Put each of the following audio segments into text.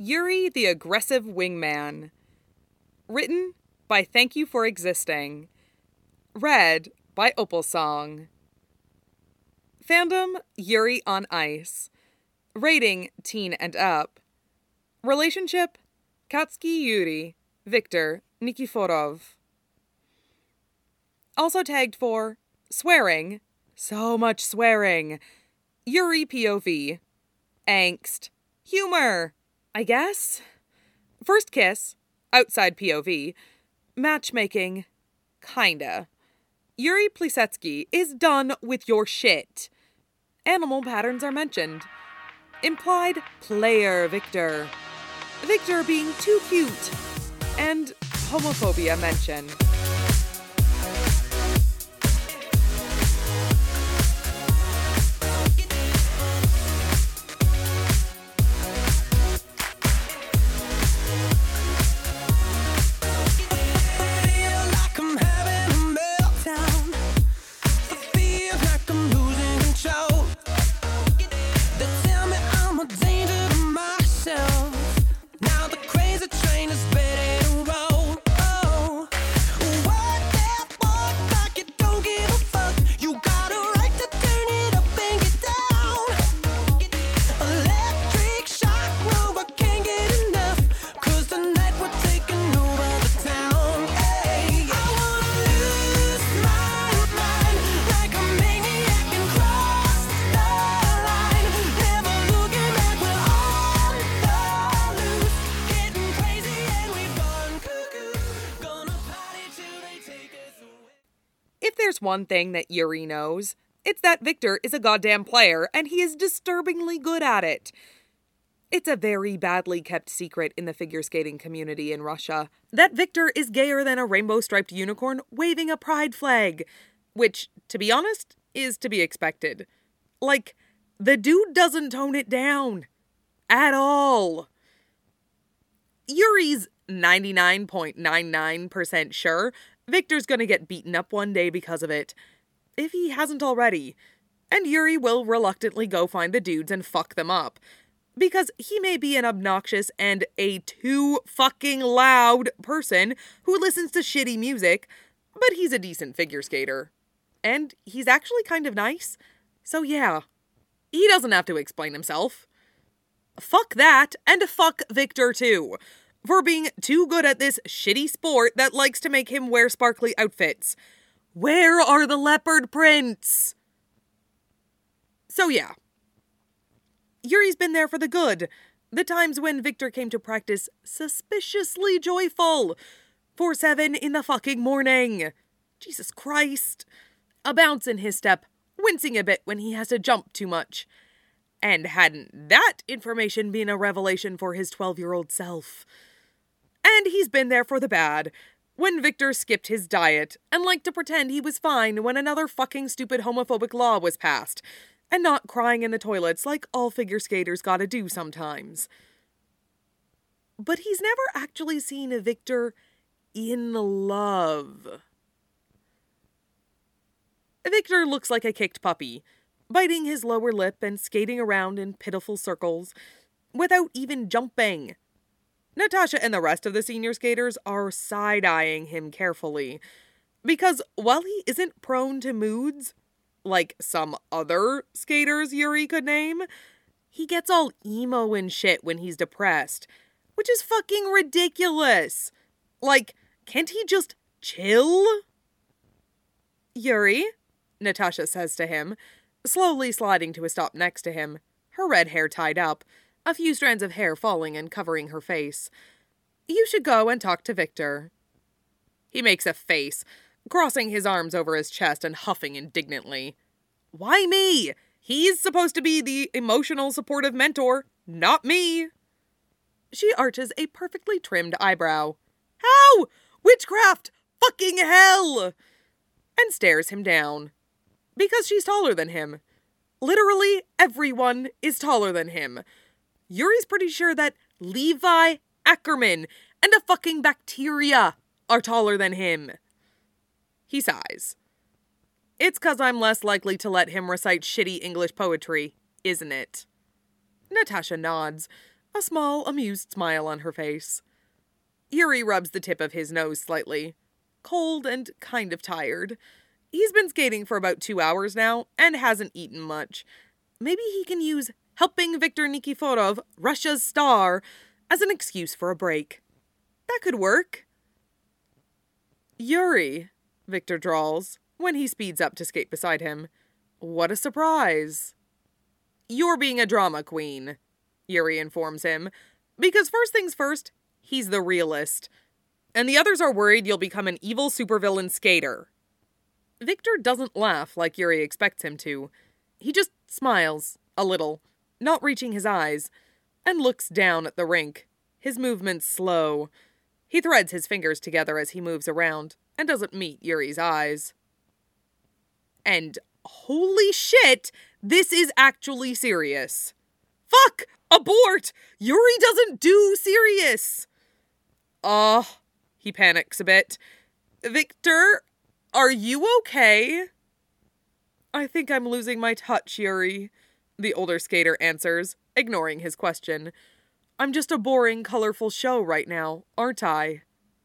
Yuri the Aggressive Wingman. Written by Thank You for Existing. Read by Opal Song. Fandom, Yuri on Ice. Rating, teen and up. Relationship, Katsuki Yuri, Viktor Nikiforov. Also tagged for swearing, so much swearing, Yuri POV, angst, humor, I guess. First kiss, outside POV, matchmaking, kinda. Yuri Plisetsky is done with your shit. Animal patterns are mentioned. Implied player Viktor. Viktor being too cute. And homophobia mentioned. If there's one thing that Yuri knows, it's that Viktor is a goddamn player, and he is disturbingly good at it. It's a very badly kept secret in the figure skating community in Russia that Viktor is gayer than a rainbow-striped unicorn waving a pride flag, which, to be honest, is to be expected. Like, the dude doesn't tone it down. At all. Yuri's 99.99% sure Viktor's gonna get beaten up one day because of it, if he hasn't already, and Yuri will reluctantly go find the dudes and fuck them up, because he may be an obnoxious and a too fucking loud person who listens to shitty music, but he's a decent figure skater. And he's actually kind of nice, so yeah, he doesn't have to explain himself. Fuck that, and fuck Viktor too, for being too good at this shitty sport that likes to make him wear sparkly outfits. Where are the leopard prints? So yeah. Yuri's been there for the good. The times when Viktor came to practice suspiciously joyful. 4-7 in the fucking morning. Jesus Christ. A bounce in his step, wincing a bit when he has to jump too much. And hadn't that information been a revelation for his 12-year-old self? And he's been there for the bad, when Viktor skipped his diet and liked to pretend he was fine when another fucking stupid homophobic law was passed, and not crying in the toilets like all figure skaters gotta do sometimes. But he's never actually seen a Viktor in love. Viktor looks like a kicked puppy, biting his lower lip and skating around in pitiful circles, without even jumping. Natasha and the rest of the senior skaters are side-eyeing him carefully, because while he isn't prone to moods, like some other skaters Yuri could name, he gets all emo and shit when he's depressed, which is fucking ridiculous. Like, can't he just chill? Yuri, Natasha says to him, slowly sliding to a stop next to him, her red hair tied up, a few strands of hair falling and covering her face. You should go and talk to Viktor. He makes a face, crossing his arms over his chest and huffing indignantly. Why me? He's supposed to be the emotional supportive mentor, not me. She arches a perfectly trimmed eyebrow. How? Witchcraft! Fucking hell! And stares him down. Because she's taller than him. Literally everyone is taller than him. Yuri's pretty sure that Levi Ackerman and a fucking bacteria are taller than him. He sighs. It's 'cause I'm less likely to let him recite shitty English poetry, isn't it? Natasha nods, a small, amused smile on her face. Yuri rubs the tip of his nose slightly. Cold and kind of tired. He's been skating for about 2 hours now and hasn't eaten much. Maybe he can use helping Viktor Nikiforov, Russia's star, as an excuse for a break. That could work. Yuri, Viktor drawls, when he speeds up to skate beside him. What a surprise. You're being a drama queen, Yuri informs him, because first things first, he's the realist. And the others are worried you'll become an evil supervillain skater. Viktor doesn't laugh like Yuri expects him to. He just smiles, a little, not reaching his eyes, and looks down at the rink, his movements slow. He threads his fingers together as he moves around, and doesn't meet Yuri's eyes. And holy shit, this is actually serious. Fuck! Abort! Yuri doesn't do serious! He panics a bit. Viktor, are you okay? I think I'm losing my touch, Yuri, the older skater answers, ignoring his question. I'm just a boring, colorful show right now, aren't I?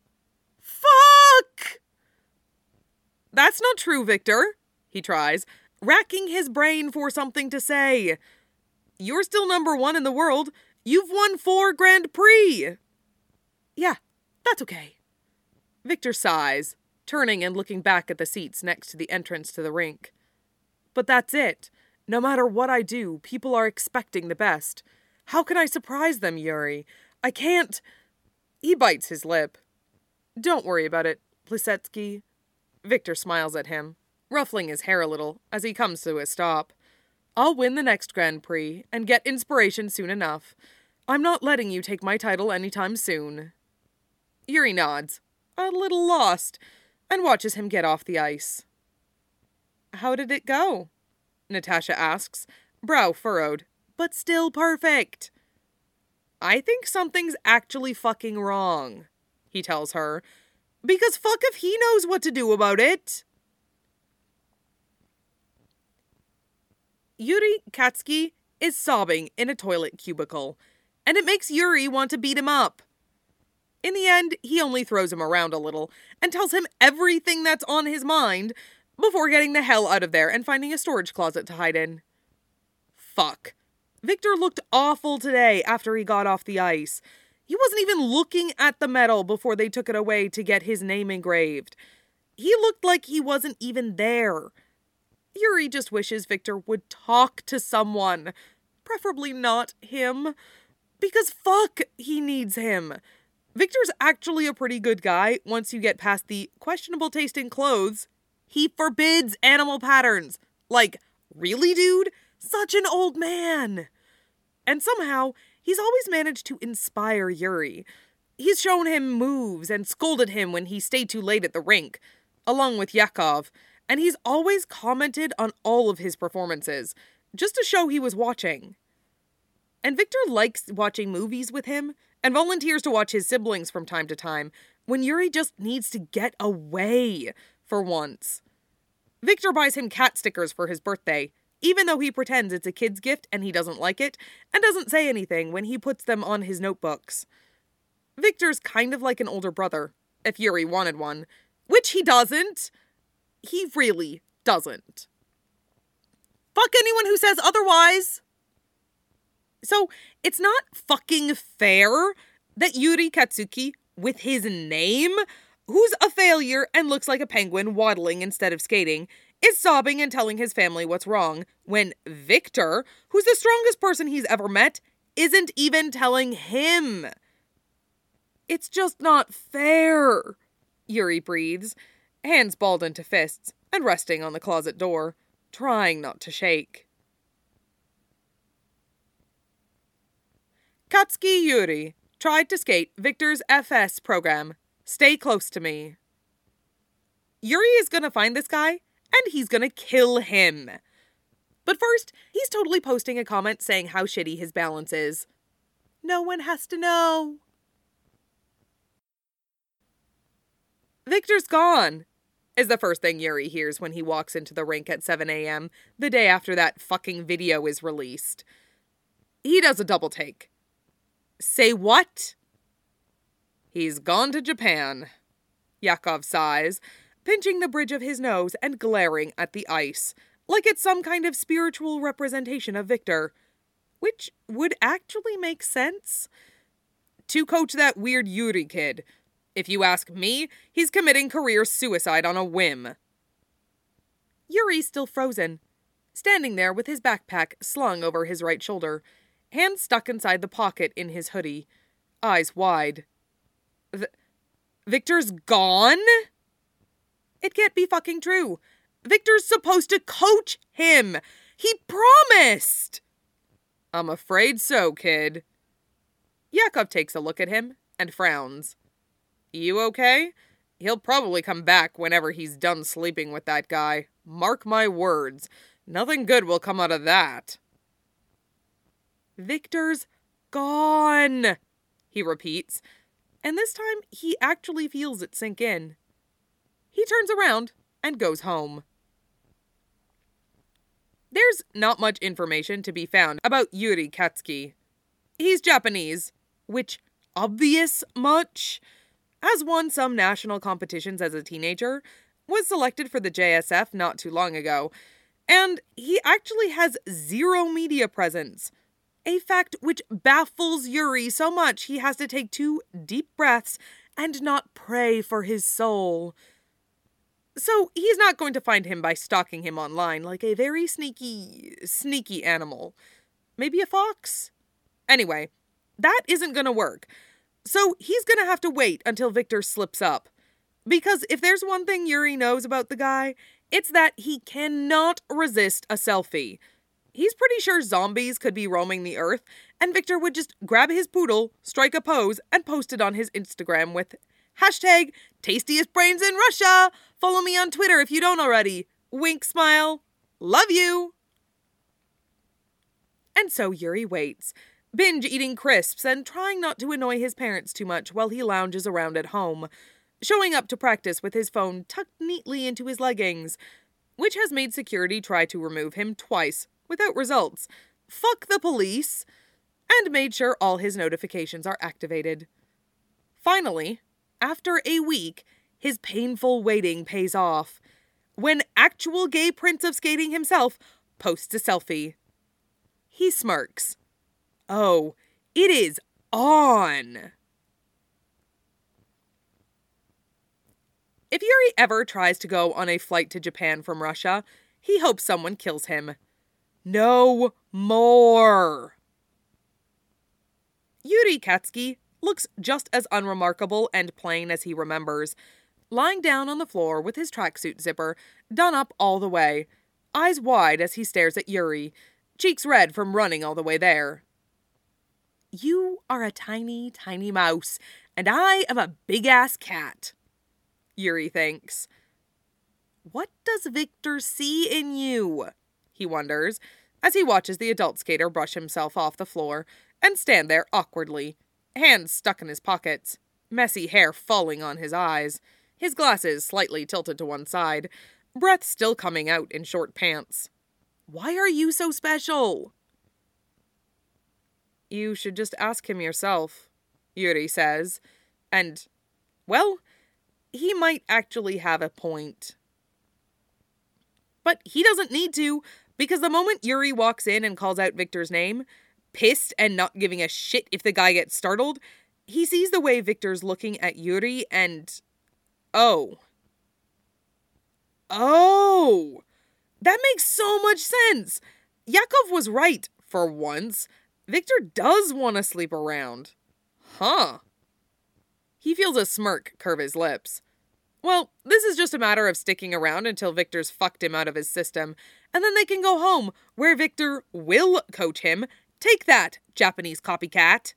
Fuck! That's not true, Viktor, he tries, racking his brain for something to say. You're still number 1 in the world. You've won 4 Grand Prix. Yeah, that's okay. Viktor sighs, turning and looking back at the seats next to the entrance to the rink. But that's it. No matter what I do, people are expecting the best. How can I surprise them, Yuri? I can't... He bites his lip. Don't worry about it, Plisetsky. Viktor smiles at him, ruffling his hair a little as he comes to a stop. I'll win the next Grand Prix and get inspiration soon enough. I'm not letting you take my title anytime soon. Yuri nods, a little lost, and watches him get off the ice. How did it go? Natasha asks, brow furrowed, but still perfect. I think something's actually fucking wrong, he tells her, because fuck if he knows what to do about it. Yuri Katsky is sobbing in a toilet cubicle, and it makes Yuri want to beat him up. In the end, he only throws him around a little and tells him everything that's on his mind before getting the hell out of there and finding a storage closet to hide in. Fuck. Viktor looked awful today after he got off the ice. He wasn't even looking at the medal before they took it away to get his name engraved. He looked like he wasn't even there. Yuri just wishes Viktor would talk to someone. Preferably not him. Because fuck, he needs him. Viktor's actually a pretty good guy once you get past the questionable taste in clothes. He forbids animal patterns. Like, really, dude? Such an old man. And somehow, he's always managed to inspire Yuri. He's shown him moves and scolded him when he stayed too late at the rink, along with Yakov, and he's always commented on all of his performances, just to show he was watching. And Viktor likes watching movies with him, and volunteers to watch his siblings from time to time, when Yuri just needs to get away for once. Viktor buys him cat stickers for his birthday, even though he pretends it's a kid's gift and he doesn't like it, and doesn't say anything when he puts them on his notebooks. Viktor's kind of like an older brother, if Yuri wanted one, which he doesn't. He really doesn't. Fuck anyone who says otherwise! So, it's not fucking fair that Yuri Katsuki, with his name, who's a failure and looks like a penguin waddling instead of skating, is sobbing and telling his family what's wrong, when Viktor, who's the strongest person he's ever met, isn't even telling him. It's just not fair, Yuri breathes, hands balled into fists and resting on the closet door, trying not to shake. Katsuki Yuri tried to skate Viktor's FS program, Stay Close to Me. Yuri is gonna find this guy, and he's gonna kill him. But first, he's totally posting a comment saying how shitty his balance is. No one has to know. Viktor's gone, is the first thing Yuri hears when he walks into the rink at 7 a.m., the day after that fucking video is released. He does a double take. Say what? He's gone to Japan. Yakov sighs, pinching the bridge of his nose and glaring at the ice, like it's some kind of spiritual representation of Victor, which would actually make sense. To coach that weird Yuri kid. If you ask me, he's committing career suicide on a whim. Yuri's still frozen, standing there with his backpack slung over his right shoulder, hands stuck inside the pocket in his hoodie, eyes wide. Victor's gone? It can't be fucking true. Victor's supposed to coach him. He promised. I'm afraid so, kid. Yakov takes a look at him and frowns. You okay? He'll probably come back whenever he's done sleeping with that guy. Mark my words. Nothing good will come out of that. Victor's gone, he repeats, and this time he actually feels it sink in. He turns around and goes home. There's not much information to be found about Yuri Katsuki. He's Japanese, which obvious much? Has won some national competitions as a teenager, was selected for the JSF not too long ago, and he actually has zero media presence. A fact which baffles Yuri so much he has to take 2 deep breaths and not pray for his soul. So he's not going to find him by stalking him online like a very sneaky animal. Maybe a fox? Anyway, that isn't going to work. So he's going to have to wait until Victor slips up. Because if there's one thing Yuri knows about the guy, it's that he cannot resist a selfie. He's pretty sure zombies could be roaming the earth, and Victor would just grab his poodle, strike a pose, and post it on his Instagram with hashtag tastiest brains in Russia. Follow me on Twitter if you don't already. Wink, smile. Love you. And so Yuri waits, binge eating crisps and trying not to annoy his parents too much while he lounges around at home, showing up to practice with his phone tucked neatly into his leggings, which has made security try to remove him twice, without results. Fuck the police. And made sure all his notifications are activated. Finally, after a week, his painful waiting pays off, when actual gay prince of skating himself posts a selfie. He smirks. Oh, it is on! If Yuri ever tries to go on a flight to Japan from Russia, he hopes someone kills him. No more! Yuri Katsuki looks just as unremarkable and plain as he remembers, lying down on the floor with his tracksuit zipper done up all the way, eyes wide as he stares at Yuri, cheeks red from running all the way there. You are a tiny, tiny mouse, and I am a big-ass cat, Yuri thinks. What does Victor see in you? He wonders, as he watches the adult skater brush himself off the floor and stand there awkwardly, hands stuck in his pockets, messy hair falling on his eyes, his glasses slightly tilted to one side, breath still coming out in short pants. Why are you so special? You should just ask him yourself, Yuri says, and, well, he might actually have a point. But he doesn't need to, because the moment Yuri walks in and calls out Victor's name, pissed and not giving a shit if the guy gets startled, he sees the way Victor's looking at Yuri and... Oh, that makes so much sense. Yakov was right, for once. Victor does want to sleep around. Huh. He feels a smirk curve his lips. Well, this is just a matter of sticking around until Victor's fucked him out of his system, and then they can go home, where Victor will coach him. Take that, Japanese copycat.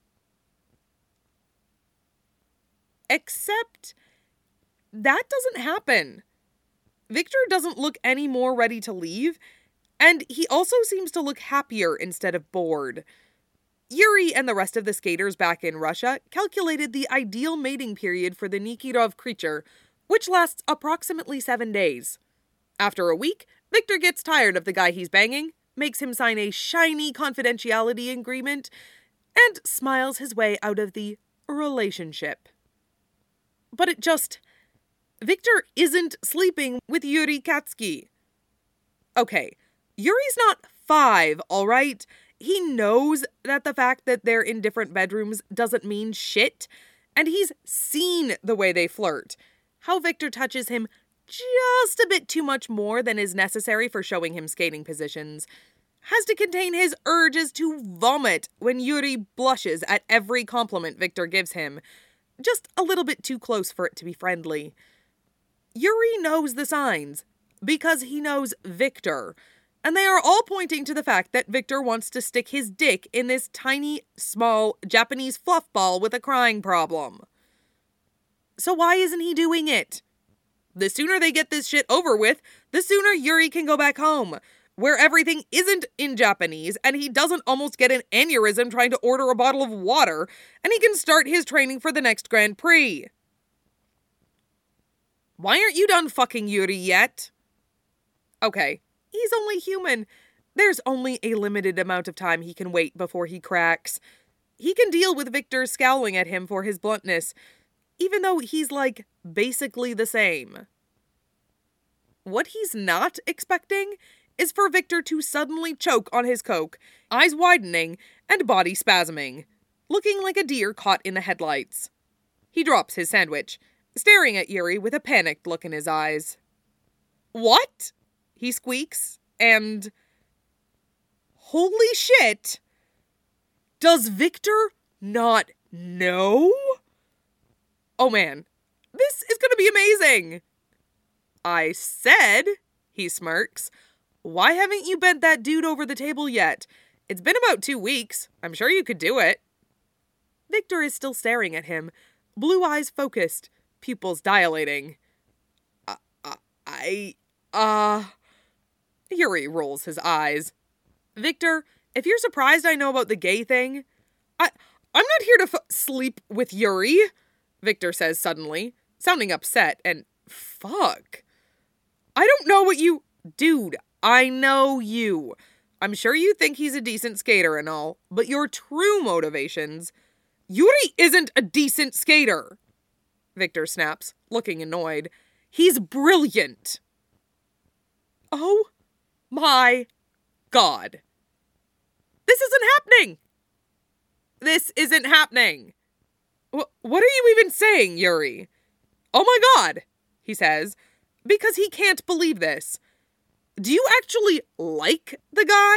Except, that doesn't happen. Victor doesn't look any more ready to leave, and he also seems to look happier instead of bored. Yuri and the rest of the skaters back in Russia calculated the ideal mating period for the Nikiforov creature, which lasts approximately 7 days. After a week, Victor gets tired of the guy he's banging, makes him sign a shiny confidentiality agreement, and smiles his way out of the relationship. But Victor isn't sleeping with Yuri Katsuki. Okay, Yuri's not 5, all right? He knows that the fact that they're in different bedrooms doesn't mean shit, and he's seen the way they flirt. How Victor touches him just a bit too much more than is necessary for showing him skating positions. Has to contain his urges to vomit when Yuri blushes at every compliment Victor gives him. Just a little bit too close for it to be friendly. Yuri knows the signs, because he knows Victor, and they are all pointing to the fact that Victor wants to stick his dick in this tiny, small, Japanese fluff ball with a crying problem. So why isn't he doing it? The sooner they get this shit over with, the sooner Yuri can go back home, where everything isn't in Japanese and he doesn't almost get an aneurysm trying to order a bottle of water, and he can start his training for the next Grand Prix. Why aren't you done fucking Yuri yet? Okay, he's only human. There's only a limited amount of time he can wait before he cracks. He can deal with Victor scowling at him for his bluntness, even though he's, basically the same. What he's not expecting is for Victor to suddenly choke on his coke, eyes widening and body spasming, looking like a deer caught in the headlights. He drops his sandwich, staring at Yuri with a panicked look in his eyes. What? He squeaks, and... Holy shit! Does Victor not know? Oh man, this is gonna be amazing! I said, he smirks, why haven't you bent that dude over the table yet? It's been about 2 weeks. I'm sure you could do it. Victor is still staring at him, blue eyes focused, pupils dilating. Yuri rolls his eyes. Victor, if you're surprised I know about the gay thing, I'm not here to sleep with Yuri, Victor says suddenly, sounding upset, and fuck. I don't know what you... Dude, I know you. I'm sure you think he's a decent skater and all, but your true motivations... Yuri isn't a decent skater, Victor snaps, looking annoyed. He's brilliant. Oh my God. This isn't happening. This isn't happening. What are you even saying, Yuri? Oh my God, he says, because he can't believe this. Do you actually like the guy?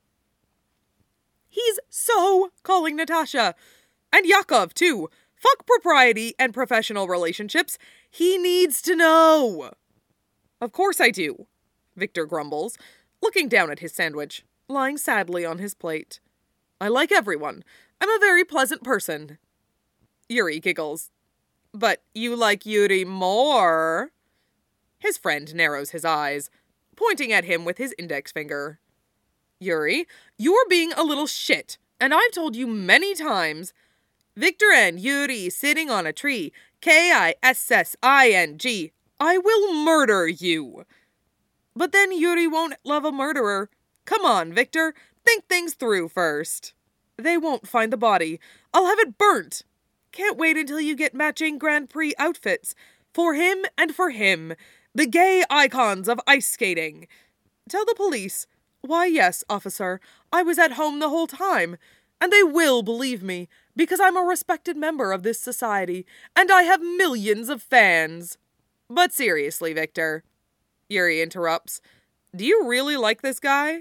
He's so calling Natasha. And Yakov, too. Fuck propriety and professional relationships. He needs to know. Of course I do, Victor grumbles, looking down at his sandwich, lying sadly on his plate. I like everyone. I'm a very pleasant person. Yuri giggles. But you like Yuri more? His friend narrows his eyes, pointing at him with his index finger. Yuri, you're being a little shit, and I've told you many times... Victor and Yuri sitting on a tree. Kissing. I will murder you. But then Yuri won't love a murderer. Come on, Victor. Think things through first. They won't find the body. I'll have it burnt. Can't wait until you get matching Grand Prix outfits. For him and for him. The gay icons of ice skating. Tell the police. Why, yes, officer. I was at home the whole time. And they will believe me, because I'm a respected member of this society, and I have millions of fans. But seriously, Victor, Yuri interrupts, do you really like this guy?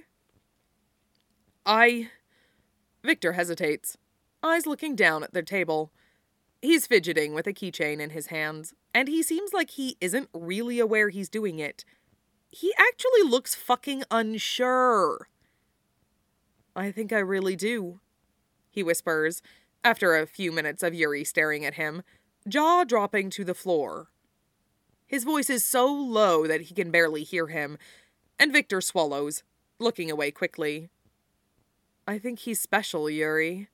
Victor hesitates, eyes looking down at their table. He's fidgeting with a keychain in his hands, and he seems like he isn't really aware he's doing it. He actually looks fucking unsure. I think I really do, he whispers, after a few minutes of Yuri staring at him, jaw dropping to the floor. His voice is so low that he can barely hear him, and Victor swallows, looking away quickly. I think he's special, Yuri.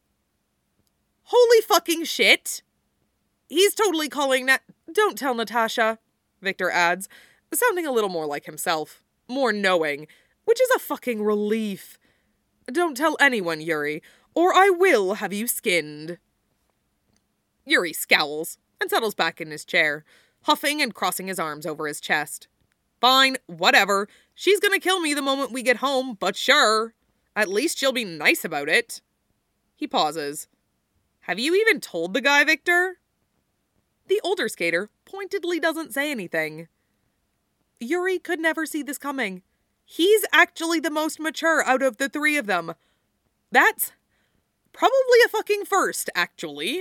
Holy fucking shit! He's totally calling Don't tell Natasha, Victor adds, sounding a little more like himself, more knowing, which is a fucking relief. Don't tell anyone, Yuri, or I will have you skinned. Yuri scowls and settles back in his chair, huffing and crossing his arms over his chest. Fine, whatever. She's gonna kill me the moment we get home, but sure. At least she'll be nice about it. He pauses. Have you even told the guy, Victor? The older skater pointedly doesn't say anything. Yuri could never see this coming. He's actually the most mature out of the three of them. That's probably a fucking first, actually.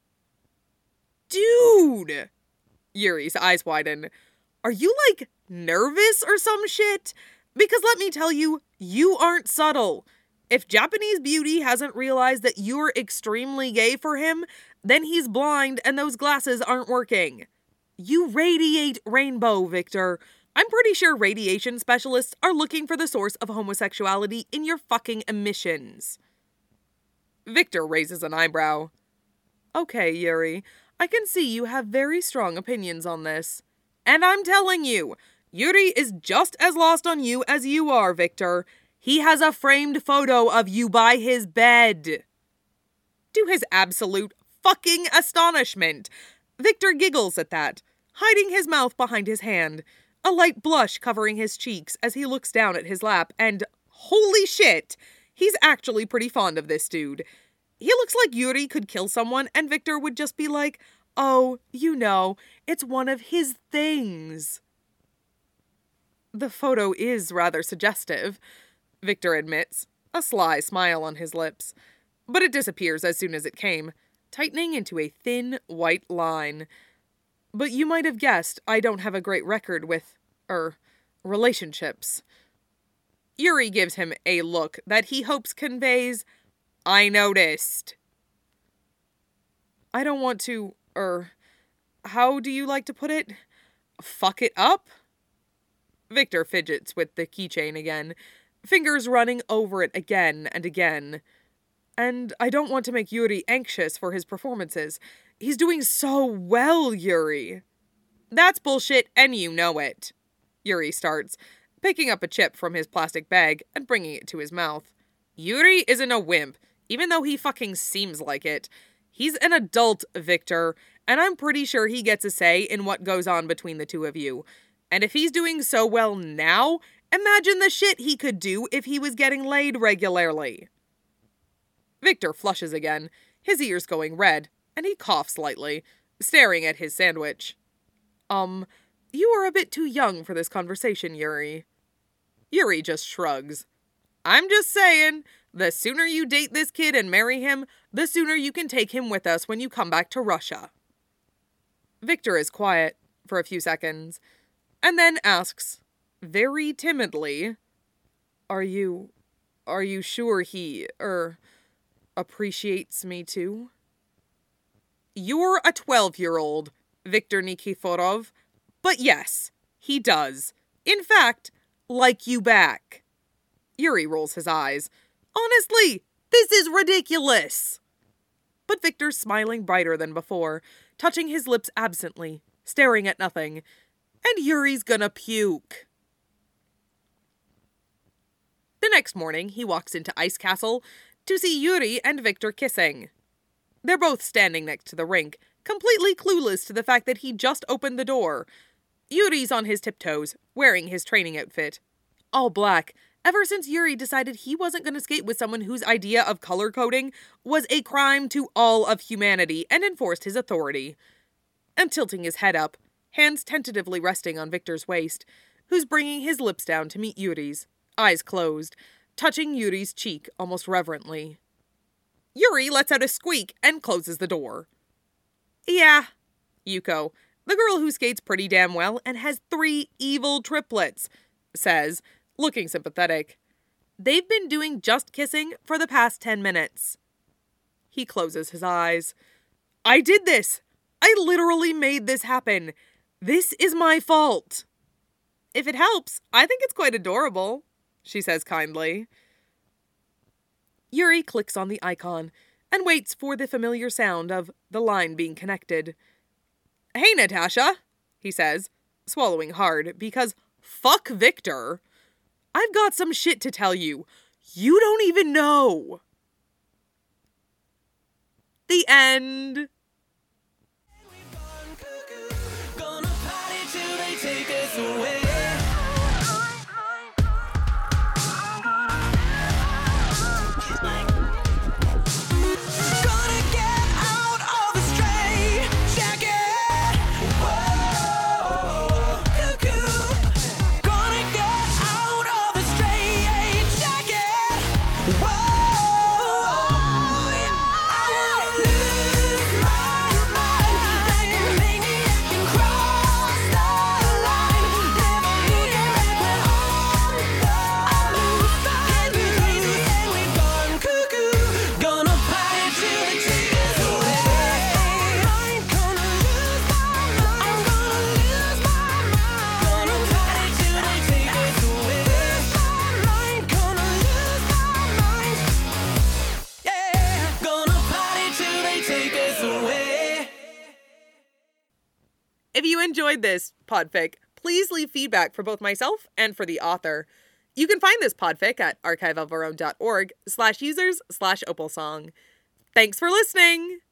Dude! Yuri's eyes widen. Are you, like, nervous or some shit? Because let me tell you, you aren't subtle. If Japanese Beauty hasn't realized that you're extremely gay for him, then he's blind and those glasses aren't working. You radiate rainbow, Victor. I'm pretty sure radiation specialists are looking for the source of homosexuality in your fucking emissions. Victor raises an eyebrow. Okay, Yuri, I can see you have very strong opinions on this. And I'm telling you, Yuri is just as lost on you as you are, Victor. He has a framed photo of you by his bed. To his absolute fucking astonishment, Victor giggles at that, hiding his mouth behind his hand, a light blush covering his cheeks as he looks down at his lap, and holy shit, he's actually pretty fond of this dude. He looks like Yuri could kill someone and Victor would just be like, oh, you know, it's one of his things. The photo is rather suggestive, Victor admits, a sly smile on his lips. But it disappears as soon as it came, tightening into a thin, white line. But you might have guessed I don't have a great record with, relationships. Yuri gives him a look that he hopes conveys, I noticed. I don't want to, how do you like to put it? Fuck it up? Victor fidgets with the keychain again, fingers running over it again and again. And I don't want to make Yuri anxious for his performances. He's doing so well, Yuri. That's bullshit, and you know it. Yuri starts, picking up a chip from his plastic bag and bringing it to his mouth. Yuri isn't a wimp, even though he fucking seems like it. He's an adult, Victor, and I'm pretty sure he gets a say in what goes on between the two of you. And if he's doing so well now, imagine the shit he could do if he was getting laid regularly. Victor flushes again, his ears going red, and he coughs slightly, staring at his sandwich. You are a bit too young for this conversation, Yuri. Yuri just shrugs. I'm just saying, the sooner you date this kid and marry him, the sooner you can take him with us when you come back to Russia. Victor is quiet for a few seconds, and then asks, very timidly, Are you sure he, appreciates me too? You're a 12-year-old, Victor Nikiforov, but yes, he does. In fact, like you back. Yuri rolls his eyes. Honestly, this is ridiculous. But Victor's smiling brighter than before, touching his lips absently, staring at nothing. And Yuri's gonna puke. The next morning, he walks into Ice Castle to see Yuri and Victor kissing. They're both standing next to the rink, completely clueless to the fact that he just opened the door. Yuri's on his tiptoes, wearing his training outfit. All black, ever since Yuri decided he wasn't going to skate with someone whose idea of color coding was a crime to all of humanity and enforced his authority. And tilting his head up, hands tentatively resting on Victor's waist, who's bringing his lips down to meet Yuri's, eyes closed, touching Yuri's cheek almost reverently. Yuri lets out a squeak and closes the door. Yeah, Yuko, the girl who skates pretty damn well and has 3 evil triplets, says, looking sympathetic. They've been doing just kissing for the past 10 minutes. He closes his eyes. I did this! I literally made this happen. This is my fault. If it helps, I think it's quite adorable, she says kindly. Yuri clicks on the icon and waits for the familiar sound of the line being connected. Hey, Natasha, he says, swallowing hard because fuck Victor. I've got some shit to tell you. You don't even know. The end. Gonna party till they take us away. Gonna get out of the straitjacket. Whoa, cuckoo. Gonna get out of the straitjacket. Whoa, I wanna lose my mind like a maniac and cross the line. Never looking back when on the loose. Get me crazy and we've gone cuckoo. Gonna party till they take us away. Gonna lose my mind. I'm gonna lose my mind. Gonna party till they take us away. Gonna lose my mind. Yeah. Gonna party till they take us away. If you enjoyed this podfic, please leave feedback for both myself and for the author. You can find this podfic at archiveofourown.org/users/opalsong. Thanks for listening!